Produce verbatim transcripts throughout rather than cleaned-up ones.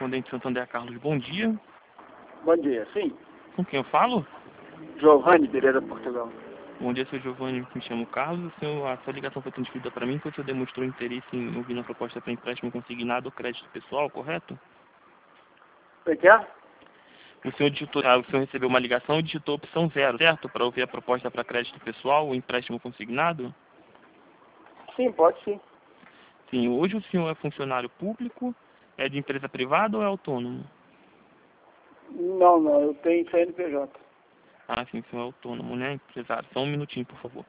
correspondente Santander Carlos, bom dia. Bom dia, sim. Com quem eu falo? Giovanni Pereira, Portugal. Bom dia, seu Giovanni, me chamo Carlos. O senhor, a sua ligação foi transferida para mim, porque o senhor demonstrou interesse em ouvir a proposta para empréstimo consignado ou crédito pessoal, correto? O que é? O senhor, digitou, ah, o senhor recebeu uma ligação e digitou a opção zero, certo? Para ouvir a proposta para crédito pessoal ou empréstimo consignado? Sim, pode sim. Sim, hoje o senhor é funcionário público, é de empresa privada ou é autônomo? Não, não, eu tenho C N P J. Ah, sim, o senhor é autônomo, né? Empresário. Só um minutinho, por favor.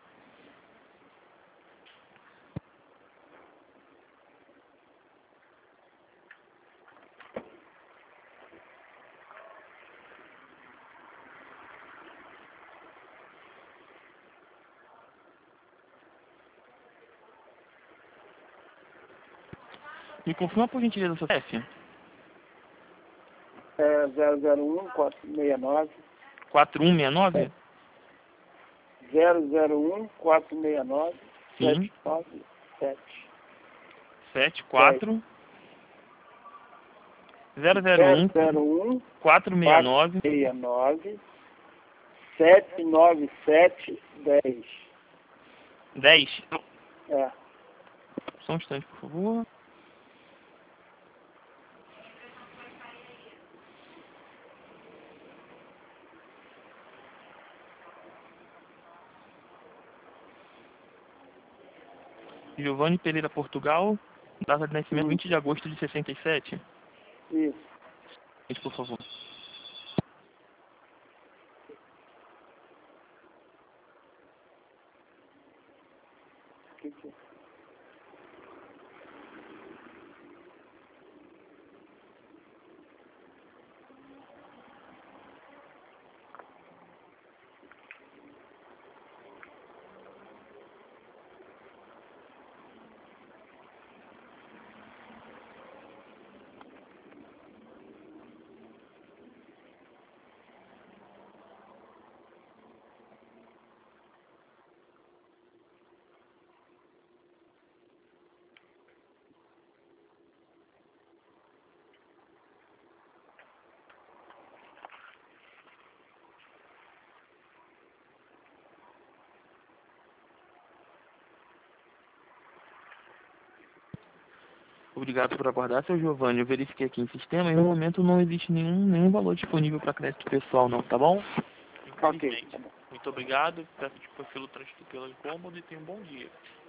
Me confirma, por gentileza, o seu C P F. É zero zero um quatro seis nove. quatro um seis nove? zero zero um quatro seis nove. Sim. sete nove sete. sete quatro zero zero um quatro seis nove seis nove. sete nove sete dez. dez. É. Só um instante, por favor. Giovanni Pereira, Portugal. Data de nascimento Hum. vinte de agosto de sessenta e sete. Isso. Por favor. Que que é? Obrigado por aguardar, seu Giovanni. Eu verifiquei aqui em sistema e no momento não existe nenhum, nenhum valor disponível para crédito pessoal, não, tá bom? Ok. Tá bom. Muito obrigado. Peço desculpa pelo, pelo incômodo e tenha um bom dia.